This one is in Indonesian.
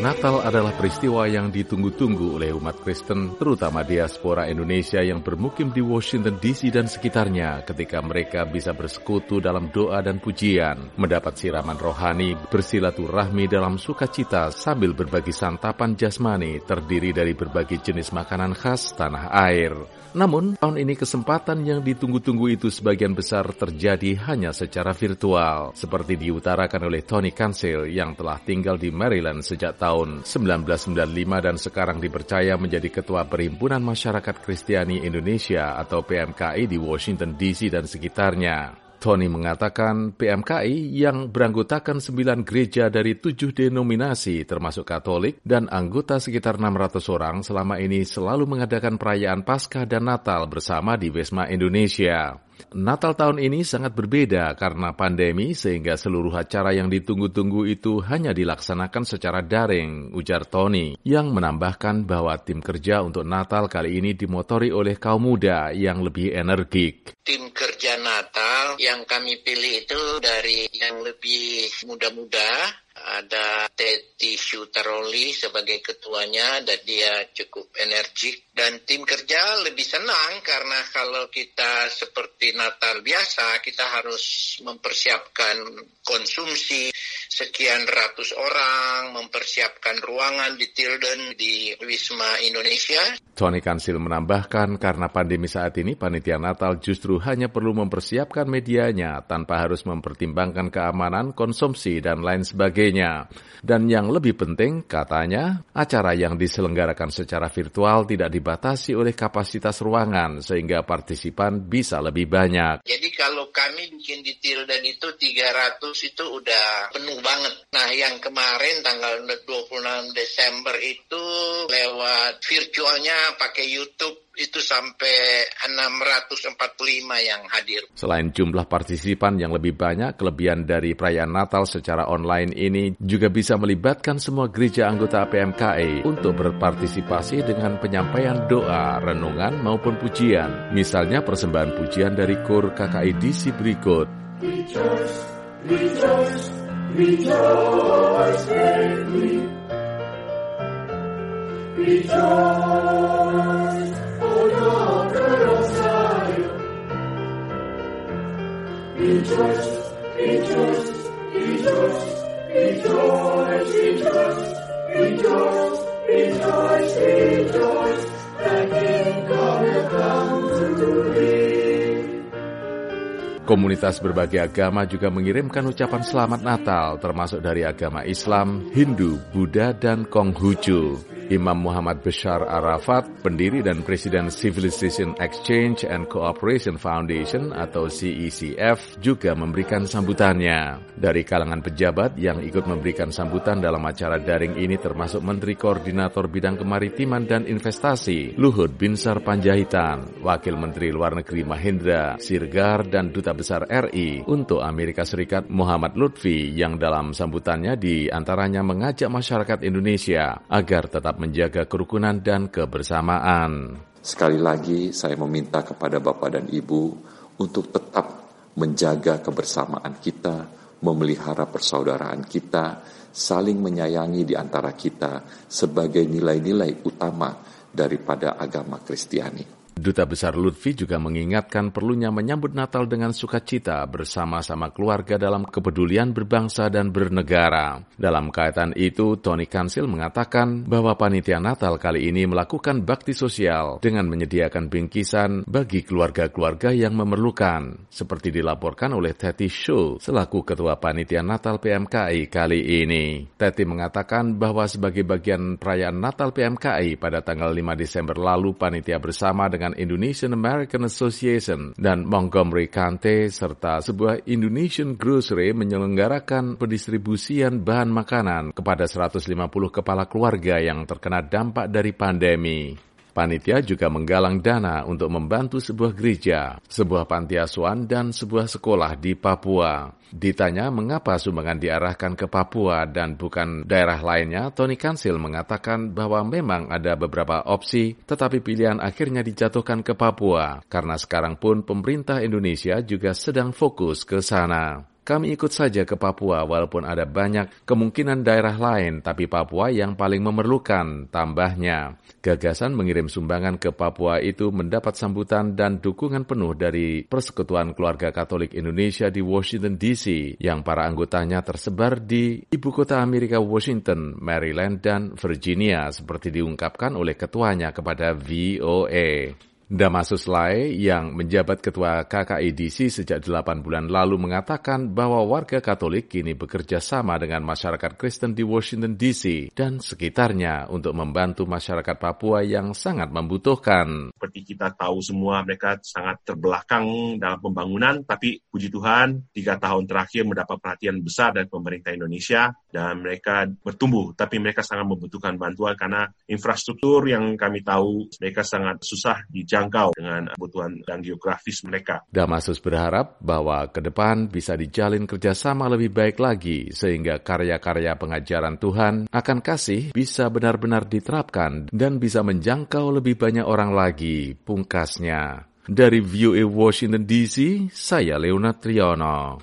Natal adalah peristiwa yang ditunggu-tunggu oleh umat Kristen, terutama diaspora Indonesia yang bermukim di Washington DC dan sekitarnya ketika mereka bisa bersekutu dalam doa dan pujian, mendapat siraman rohani, bersilaturahmi dalam sukacita sambil berbagi santapan jasmani terdiri dari berbagai jenis makanan khas tanah air. Namun, tahun ini kesempatan yang ditunggu-tunggu itu sebagian besar terjadi hanya secara virtual, seperti diutarakan oleh Tony Cancel yang telah tinggal di Maryland sejak tahun 1995 dan sekarang dipercaya menjadi Ketua Perhimpunan Masyarakat Kristiani Indonesia atau PMKI di Washington DC dan sekitarnya. Tony mengatakan PMKI yang beranggotakan 9 gereja dari 7 denominasi termasuk Katolik dan anggota sekitar 600 orang selama ini selalu mengadakan perayaan Paskah dan Natal bersama di Wisma Indonesia. Natal tahun ini sangat berbeda karena pandemi sehingga seluruh acara yang ditunggu-tunggu itu hanya dilaksanakan secara daring, ujar Tony, yang menambahkan bahwa tim kerja untuk Natal kali ini dimotori oleh kaum muda yang lebih energik. Tim kerja Natal yang kami pilih itu dari yang lebih muda-muda. Ada Teti Syutaroli sebagai ketuanya dan dia cukup energik. Dan tim kerja lebih senang karena kalau kita seperti Natal biasa, kita harus mempersiapkan konsumsi sekian ratus orang, mempersiapkan ruangan di Tilden di Wisma Indonesia. Tony Cancel menambahkan karena pandemi saat ini, panitia Natal justru hanya perlu mempersiapkan medianya tanpa harus mempertimbangkan keamanan, konsumsi, dan lain sebagainya. Dan yang lebih penting, katanya, acara yang diselenggarakan secara virtual tidak dibatasi oleh kapasitas ruangan sehingga partisipan bisa lebih banyak. Jadi kalau kami bikin di Tilden itu 300 itu udah penuh banget. Nah yang kemarin tanggal 26 Desember itu lewat virtualnya pakai YouTube itu sampai 645 yang hadir. Selain jumlah partisipan yang lebih banyak, kelebihan dari perayaan Natal secara online ini juga bisa melibatkan semua gereja anggota PMKI untuk berpartisipasi dengan penyampaian doa, renungan maupun pujian. Misalnya persembahan pujian dari KUR KKI DC berikut. Rejoice, rejoice, rejoice greatly. Rejoice, O daughter of Zion. Rejoice, rejoice, rejoice, rejoice, rejoice, rejoice, rejoice, rejoice. The Kingdom will come to thee. Komunitas berbagai agama juga mengirimkan ucapan selamat Natal, termasuk dari agama Islam, Hindu, Buddha, dan Konghucu. Imam Muhammad Bashar Arafat, pendiri dan Presiden Civilization Exchange and Cooperation Foundation atau CECF, juga memberikan sambutannya. Dari kalangan pejabat yang ikut memberikan sambutan dalam acara daring ini termasuk Menteri Koordinator Bidang Kemaritiman dan Investasi, Luhut Binsar Panjaitan, Wakil Menteri Luar Negeri Mahendra Sirgar, dan Duta Besar RI untuk Amerika Serikat Muhammad Lutfi yang dalam sambutannya diantaranya mengajak masyarakat Indonesia agar tetap menjaga kerukunan dan kebersamaan. Sekali lagi saya meminta kepada Bapak dan Ibu untuk tetap menjaga kebersamaan kita, memelihara persaudaraan kita, saling menyayangi di antara kita sebagai nilai-nilai utama daripada agama Kristiani. Duta Besar Lutfi juga mengingatkan perlunya menyambut Natal dengan sukacita bersama-sama keluarga dalam kepedulian berbangsa dan bernegara. Dalam kaitan itu, Tony Cancel mengatakan bahwa panitia Natal kali ini melakukan bakti sosial dengan menyediakan bingkisan bagi keluarga-keluarga yang memerlukan, seperti dilaporkan oleh Teti Shu selaku Ketua Panitia Natal PMKI kali ini. Teti mengatakan bahwa sebagai bagian perayaan Natal PMKI pada tanggal 5 Desember lalu, panitia bersama dengan Indonesian American Association dan Montgomery County serta sebuah Indonesian Grocery menyelenggarakan pendistribusian bahan makanan kepada 150 kepala keluarga yang terkena dampak dari pandemi. Panitia juga menggalang dana untuk membantu sebuah gereja, sebuah panti asuhan, dan sebuah sekolah di Papua. Ditanya mengapa sumbangan diarahkan ke Papua dan bukan daerah lainnya, Tony Cancel mengatakan bahwa memang ada beberapa opsi, tetapi pilihan akhirnya dijatuhkan ke Papua, karena sekarang pun pemerintah Indonesia juga sedang fokus ke sana. kami ikut saja ke Papua walaupun ada banyak kemungkinan daerah lain, tapi Papua yang paling memerlukan, tambahnya. Gagasan mengirim sumbangan ke Papua itu mendapat sambutan dan dukungan penuh dari Persekutuan Keluarga Katolik Indonesia di Washington DC, yang para anggotanya tersebar di ibu kota Amerika Washington, Maryland, dan Virginia, seperti diungkapkan oleh ketuanya kepada VOA. Damasus Lai yang menjabat ketua KKIDC sejak 8 bulan lalu mengatakan bahwa warga Katolik kini bekerja sama dengan masyarakat Kristen di Washington DC dan sekitarnya untuk membantu masyarakat Papua yang sangat membutuhkan. Seperti kita tahu semua, mereka sangat terbelakang dalam pembangunan, tapi puji Tuhan 3 tahun terakhir mendapat perhatian besar dari pemerintah Indonesia dan mereka bertumbuh, tapi mereka sangat membutuhkan bantuan karena infrastruktur yang kami tahu mereka sangat susah dijangkau dengan kebutuhan dan geografis mereka. Damasus berharap bahwa ke depan bisa dijalin kerjasama lebih baik lagi sehingga karya-karya pengajaran Tuhan akan kasih bisa benar-benar diterapkan dan bisa menjangkau lebih banyak orang lagi, pungkasnya. Dari VOA Washington DC, saya Leonard Triono.